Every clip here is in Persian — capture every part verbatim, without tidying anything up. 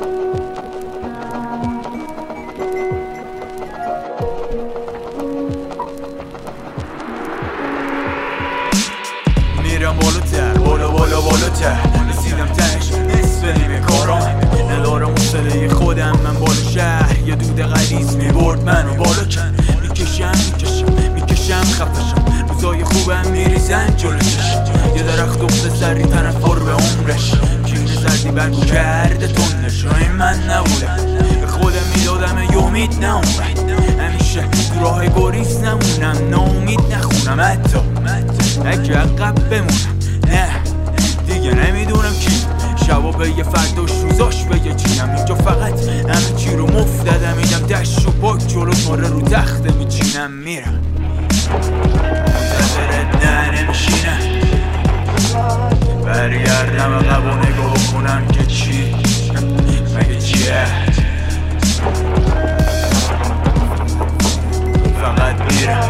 میرم بالاتر، بالا بالا بالاتر، رسیدم تهش نصف نیمه کارام، ندارم حوصله خودم، من بالا شهر یه دود غلیظ میبرد منو بالا کن. میکشم میکشم میکشم خفشم، روزای خوبم میریزن جلو چشم، یه درخت افته سری تنفر به عمرش، کین زردی برگو کرده تندش. این من نبودم، به خودم میدادم یه امید نمونم، همیشه تو راه گریز نمونم، ناامید نخونم، حتی اگه عقب بمونم. نه دیگه نمیدونم کی، شبا به یه فرداش روزاش به یه چیم، اینجا فقط همه چی رو مفت دادم، میدم دشت و پاک جلو پاره رو تخته میچینم، میرم منتظرت نه نمیشینم، برگردم عقب و نگاه کنم که چی مگه چیه، فقط میرم.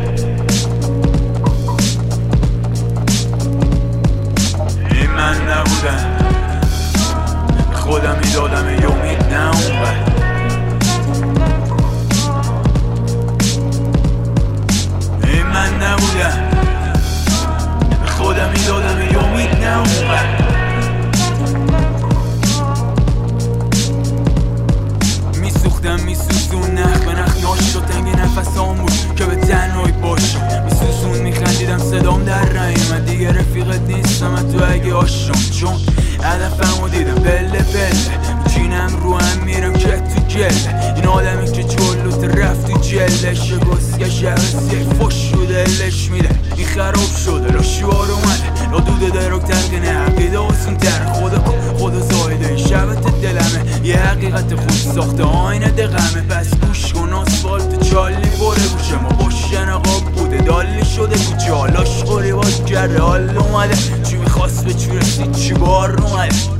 این من نبودم، خودم میدادم یه امید نه اونور، این من نبودم، خودم میدادم یه امید نه اونور. میسوختم میسوزون نخ به نخ ناشد و تنگ نفسام بود که به تنهایی باشم، میسوزون میخندیدم صدام در رایمد، دیگه رفیقت نیستم تو اگه آشم، چون هدفمو دیدم بله بله میچینم رو هم میرم که تو گله، این آدمی که جلوت رفت تو جلش گسگه شهستی فش شده دلش میده، این خراب شده را شوار اومده را دود دروگ تلقینه عقیده آسون تر، خدا خدا زایده این شبت دلمه، یه حقیقت خود ساخته آینه دقمه، پس گوش کن آسفالت چالی بره گوشه ما باشن عقاب بوده دالی شده تو جالاش خوری باز کرده حال اومده، چی میخواست به چی رسید چی بار اومده.